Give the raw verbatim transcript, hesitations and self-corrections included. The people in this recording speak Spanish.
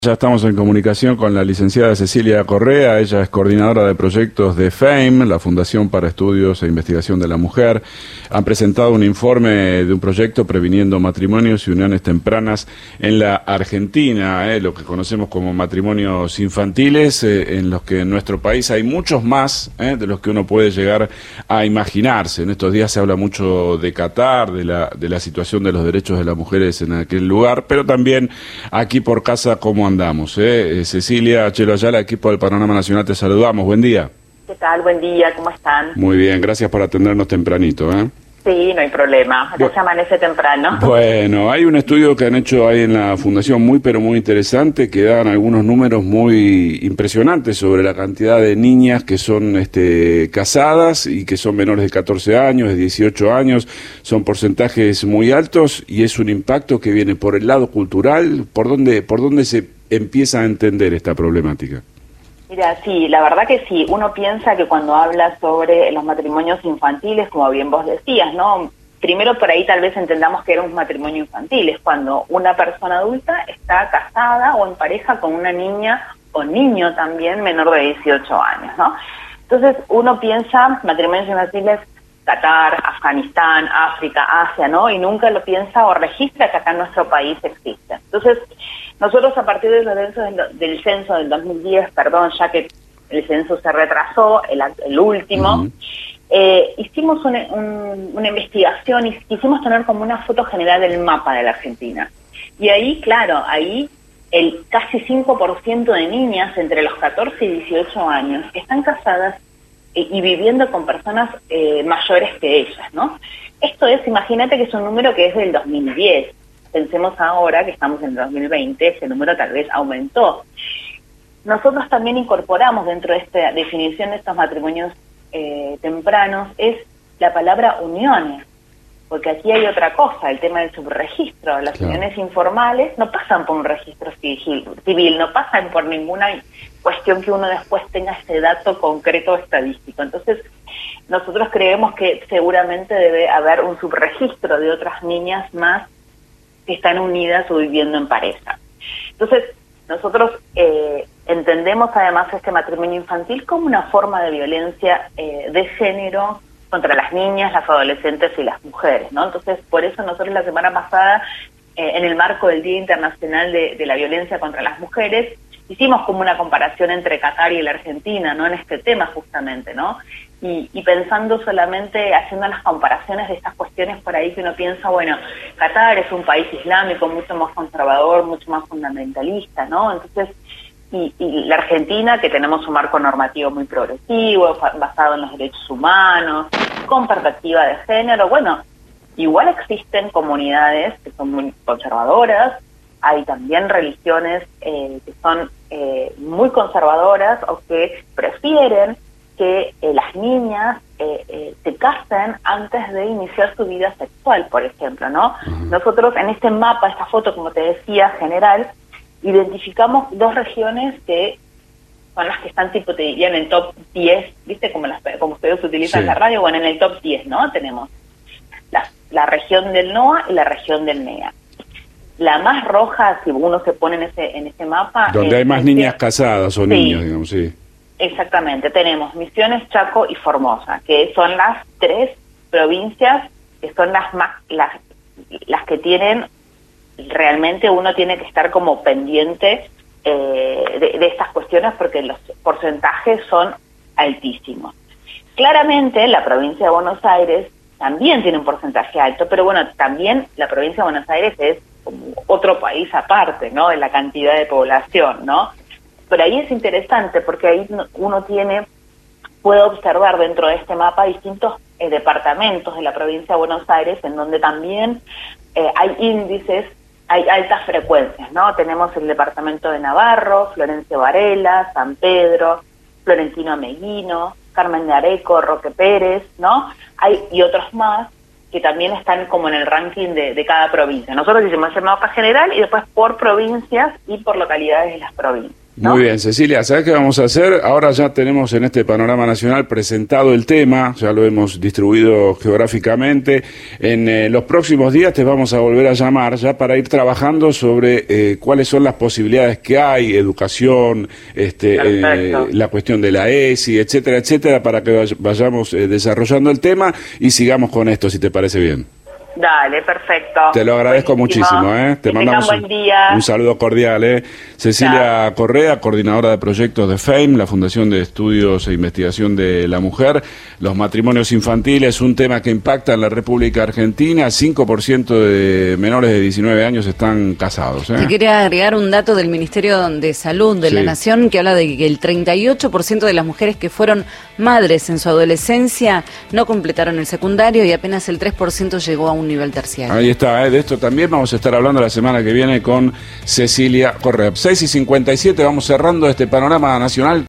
Ya estamos en comunicación con la licenciada Cecilia Correa. Ella es coordinadora de proyectos de FAME, la Fundación para Estudios e Investigación de la Mujer. Han presentado un informe de un proyecto previniendo matrimonios y uniones tempranas en la Argentina, eh, lo que conocemos como matrimonios infantiles, eh, en los que en nuestro país hay muchos más eh, de los que uno puede llegar a imaginarse. En estos días se habla mucho de Qatar, de la, de la situación de los derechos de las mujeres en aquel lugar, pero también aquí por casa, como andamos, ¿eh? Cecilia Chelo Ayala, equipo del Panorama Nacional, te saludamos. Buen día. ¿Qué tal? Buen día, ¿cómo están? Muy bien, gracias por atendernos tempranito, ¿eh? Sí, no hay problema, acá bueno, se amanece temprano. Bueno, hay un estudio que han hecho ahí en la Fundación muy pero muy interesante, que dan algunos números muy impresionantes sobre la cantidad de niñas que son este, casadas y que son menores de catorce años, de dieciocho años, son porcentajes muy altos y es un impacto que viene por el lado cultural. ¿Por dónde, por dónde se empieza a entender esta problemática? Mira, sí, la verdad que sí, uno piensa que cuando habla sobre los matrimonios infantiles, como bien vos decías, ¿no? Primero por ahí tal vez entendamos que era un matrimonio infantil, es cuando una persona adulta está casada o en pareja con una niña o niño también menor de dieciocho años, ¿no? Entonces uno piensa matrimonios infantiles, Qatar, Afganistán, África, Asia, ¿no? Y nunca lo piensa o registra que acá en nuestro país existe. Entonces, nosotros a partir de los censos del, del censo del dos mil diez, perdón, ya que el censo se retrasó, el, el último, uh-huh. eh, hicimos una, un, una investigación y quisimos tener como una foto general del mapa de la Argentina. Y ahí, claro, ahí el casi cinco por ciento de niñas entre los catorce y dieciocho años están casadas eh, y viviendo con personas eh, mayores que ellas, ¿no? Esto es, imagínate que es un número que es del dos mil diez. Pensemos ahora que estamos en dos mil veinte, ese número tal vez aumentó. Nosotros también incorporamos dentro de esta definición de estos matrimonios eh, tempranos es la palabra uniones, porque aquí hay otra cosa, el tema del subregistro. Las claro. uniones informales no pasan por un registro civil, civil, no pasan por ninguna cuestión que uno después tenga ese dato concreto estadístico. Entonces, nosotros creemos que seguramente debe haber un subregistro de otras niñas más que están unidas o viviendo en pareja. Entonces, nosotros eh, entendemos además este matrimonio infantil como una forma de violencia eh, de género contra las niñas, las adolescentes y las mujeres, ¿no? Entonces, por eso nosotros la semana pasada, eh, en el marco del Día Internacional de, de la Violencia contra las Mujeres, hicimos como una comparación entre Qatar y la Argentina, ¿no? En este tema justamente, ¿no? Y, y pensando solamente, haciendo las comparaciones de estas cuestiones por ahí que uno piensa, bueno, Qatar es un país islámico mucho más conservador, mucho más fundamentalista, ¿no? Entonces, y, y la Argentina, que tenemos un marco normativo muy progresivo, basado en los derechos humanos, con perspectiva de género, bueno, igual existen comunidades que son muy conservadoras, hay también religiones eh, que son eh, muy conservadoras o que prefieren que eh, las niñas eh, eh, se casen antes de iniciar su vida sexual, por ejemplo, ¿no? Uh-huh. Nosotros en este mapa, esta foto, como te decía, general, identificamos dos regiones que son las que están, tipo, te diría, en el top diez, ¿viste? Como, las, como ustedes utilizan sí. la radio, bueno, en el top diez, ¿no? Tenemos la, la región del NOA y la región del NEA. La más roja, si uno se pone en ese en ese mapa... Donde hay más niñas casadas o sí. niños, digamos, sí. Exactamente, tenemos Misiones, Chaco y Formosa, que son las tres provincias que son las más las, las que tienen, realmente uno tiene que estar como pendiente eh, de, de estas cuestiones porque los porcentajes son altísimos. Claramente la provincia de Buenos Aires también tiene un porcentaje alto, pero bueno, también la provincia de Buenos Aires es como otro país aparte, ¿no? En la cantidad de población, ¿no? Pero ahí es interesante porque ahí uno tiene, puede observar dentro de este mapa distintos eh, departamentos de la provincia de Buenos Aires en donde también eh, hay índices, hay altas frecuencias, ¿no? Tenemos el departamento de Navarro, Florencio Varela, San Pedro, Florentino Ameguino, Carmen de Areco, Roque Pérez, ¿no? Hay y otros más que también están como en el ranking de, de cada provincia. Nosotros hicimos el mapa general y después por provincias y por localidades de las provincias. ¿no? Muy bien, Cecilia, ¿sabes qué vamos a hacer? Ahora ya tenemos en este panorama nacional presentado el tema, ya lo hemos distribuido geográficamente. En eh, los próximos días te vamos a volver a llamar ya para ir trabajando sobre eh, cuáles son las posibilidades que hay, educación, este, eh, la cuestión de la E S I, etcétera, etcétera, para que vayamos eh, desarrollando el tema y sigamos con esto, si te parece bien. Dale, perfecto. Te lo agradezco Buenísimo. muchísimo, ¿eh? Te que mandamos buen un, día. un saludo cordial, ¿eh? Cecilia claro. Correa, coordinadora de proyectos de FAME, la Fundación de Estudios e Investigación de la Mujer. Los matrimonios infantiles, un tema que impacta en la República Argentina. cinco por ciento de menores de diecinueve años están casados, ¿eh? Te quería agregar un dato del Ministerio de Salud de sí. la Nación que habla de que el treinta y ocho por ciento de las mujeres que fueron madres en su adolescencia no completaron el secundario y apenas el tres por ciento llegó a un nivel terciario. Ahí está, ¿eh? De esto también vamos a estar hablando la semana que viene con Cecilia Correa. seis y cincuenta y siete, vamos cerrando este panorama nacional.